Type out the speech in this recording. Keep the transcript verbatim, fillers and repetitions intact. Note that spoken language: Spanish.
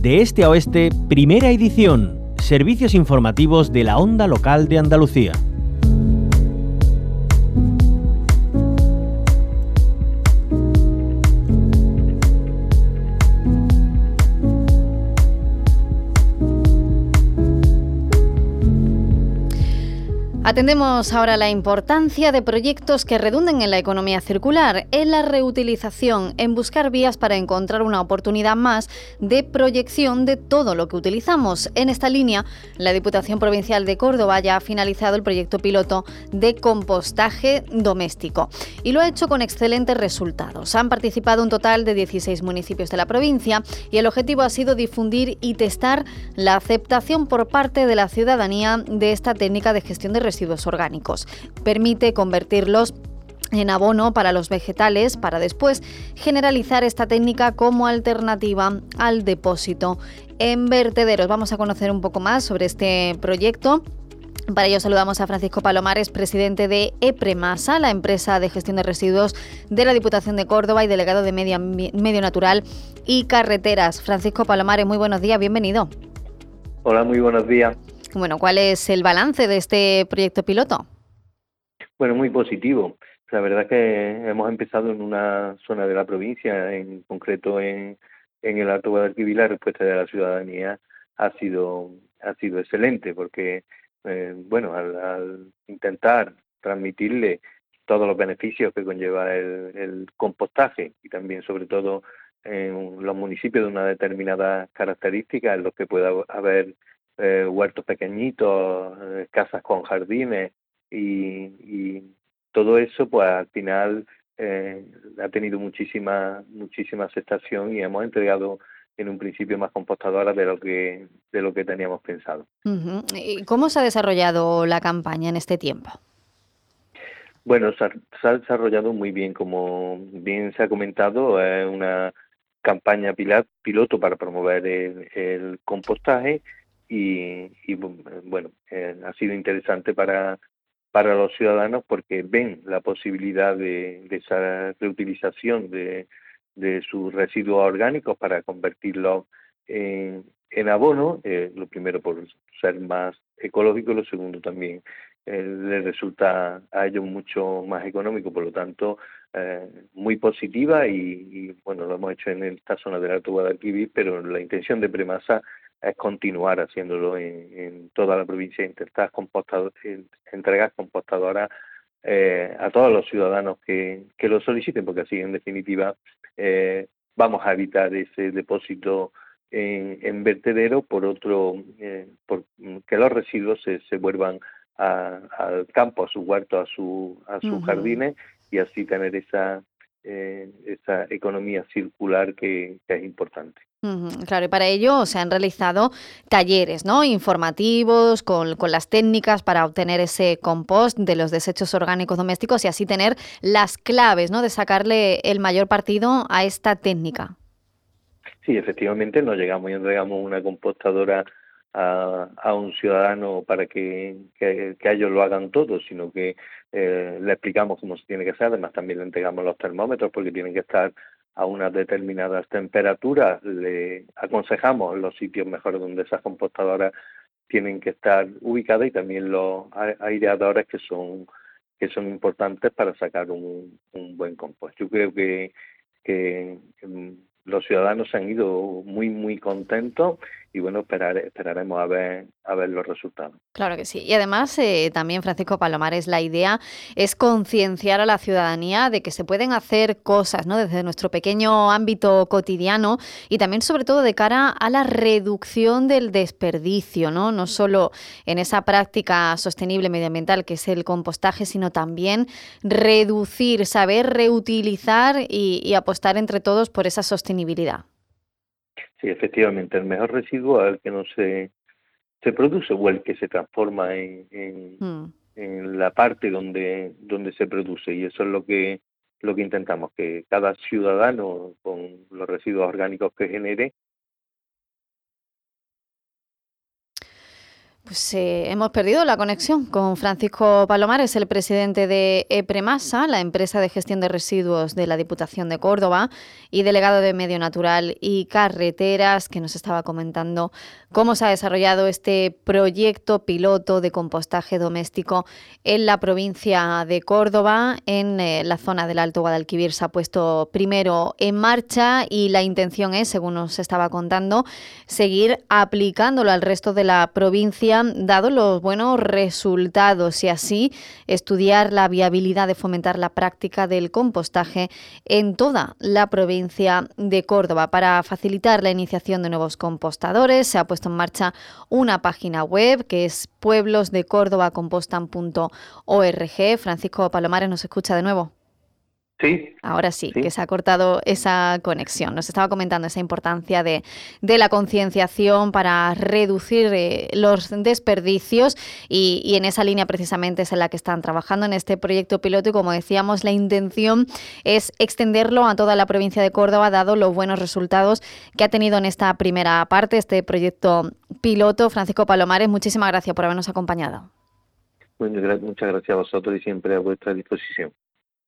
De este a oeste, primera edición. Servicios informativos de la Onda Local de Andalucía. Atendemos ahora la importancia de proyectos que redunden en la economía circular, en la reutilización, en buscar vías para encontrar una oportunidad más de proyección de todo lo que utilizamos. En esta línea, la Diputación Provincial de Córdoba ya ha finalizado el proyecto piloto de compostaje doméstico y lo ha hecho con excelentes resultados. Han participado un total de dieciséis municipios de la provincia y el objetivo ha sido difundir y testar la aceptación por parte de la ciudadanía de esta técnica de gestión de residuos residuos orgánicos. Permite convertirlos en abono para los vegetales para después generalizar esta técnica como alternativa al depósito en vertederos. Vamos a conocer un poco más sobre este proyecto. Para ello saludamos a Francisco Palomares, presidente de EPREMASA, la empresa de gestión de residuos de la Diputación de Córdoba y delegado de Medio, Medio Natural y Carreteras. Francisco Palomares, muy buenos días, bienvenido. Hola, muy buenos días. Bueno, ¿cuál es el balance de este proyecto piloto? Bueno, muy positivo. La verdad es que hemos empezado en una zona de la provincia, en concreto en, en el Alto Guadalquivir. La respuesta de la ciudadanía ha sido ha sido excelente, porque eh, bueno, al, al intentar transmitirle todos los beneficios que conlleva el, el compostaje y también, sobre todo, en los municipios de una determinada característica en los que pueda haber Eh, huertos pequeñitos, eh, casas con jardines y, y todo eso, pues al final eh, ha tenido muchísima muchísima aceptación y hemos entregado en un principio más compostadoras de lo que de lo que teníamos pensado. Uh-huh. ¿Y cómo se ha desarrollado la campaña en este tiempo? Bueno, se ha, se ha desarrollado muy bien, como bien se ha comentado, es una campaña pilar, piloto para promover el, el compostaje. Y, y bueno, eh, ha sido interesante para para los ciudadanos porque ven la posibilidad de, de esa reutilización de, de sus residuos orgánicos para convertirlos en, en abono, eh, lo primero por ser más ecológico, lo segundo también eh, les resulta a ellos mucho más económico, por lo tanto eh, muy positiva y, y bueno, lo hemos hecho en esta zona del Alto Guadalquivir, pero la intención de Premasa es continuar haciéndolo en, en toda la provincia, intentar compostado, entregar compostadoras eh, a todos los ciudadanos que, que lo soliciten, porque así, en definitiva, eh, vamos a evitar ese depósito en, en vertedero, por otro, eh, por que los residuos se, se vuelvan a, al campo, a sus huertos, a, su, a sus uh-huh. jardines, y así tener esa, eh, esa economía circular que, que es importante. Uh-huh, claro, y para ello se han realizado talleres, ¿no?, informativos con, con las técnicas para obtener ese compost de los desechos orgánicos domésticos y así tener las claves, ¿no?, de sacarle el mayor partido a esta técnica. Sí, efectivamente, no llegamos y entregamos una compostadora a, a un ciudadano para que, que, que ellos lo hagan todo, sino que eh, le explicamos cómo se tiene que hacer. Además, también le entregamos los termómetros porque tienen que estar a unas determinadas temperaturas. Le aconsejamos los sitios mejores donde esas compostadoras tienen que estar ubicadas y también los aireadores que son que son importantes para sacar un, un buen compost. Yo creo que, que los ciudadanos se han ido muy muy contentos y bueno, esperar, esperaremos a ver a ver los resultados. Claro que sí. Y además eh, también, Francisco Palomares, la idea es concienciar a la ciudadanía de que se pueden hacer cosas, ¿no?, desde nuestro pequeño ámbito cotidiano y también sobre todo de cara a la reducción del desperdicio, ¿no? No solo en esa práctica sostenible medioambiental que es el compostaje, sino también reducir, saber reutilizar y, y apostar entre todos por esa sostenibilidad. Sí, efectivamente, el mejor residuo es el que no se, se produce o el que se transforma en, en, mm. en la parte donde, donde se produce, y eso es lo que, lo que intentamos, que cada ciudadano con los residuos orgánicos que genere Pues eh, hemos perdido la conexión con Francisco Palomares, el presidente de EPREMASA, la empresa de gestión de residuos de la Diputación de Córdoba, y delegado de Medio Natural y Carreteras, que nos estaba comentando cómo se ha desarrollado este proyecto piloto de compostaje doméstico en la provincia de Córdoba. En eh, la zona del Alto Guadalquivir se ha puesto primero en marcha y la intención es, según nos estaba contando, seguir aplicándolo al resto de la provincia, dado los buenos resultados, y así estudiar la viabilidad de fomentar la práctica del compostaje en toda la provincia de Córdoba. Para facilitar la iniciación de nuevos compostadores, se ha puesto en marcha una página web que es pueblos de córdoba compostan punto org. Francisco Palomares, ¿nos escucha de nuevo? Sí. Ahora sí, sí, que se ha cortado esa conexión. Nos estaba comentando esa importancia de, de la concienciación para reducir eh, los desperdicios y, y en esa línea precisamente es en la que están trabajando en este proyecto piloto y, como decíamos, la intención es extenderlo a toda la provincia de Córdoba, dado los buenos resultados que ha tenido en esta primera parte, este proyecto piloto. Francisco Palomares, muchísimas gracias por habernos acompañado. Bueno, muchas gracias a vosotros y siempre a vuestra disposición.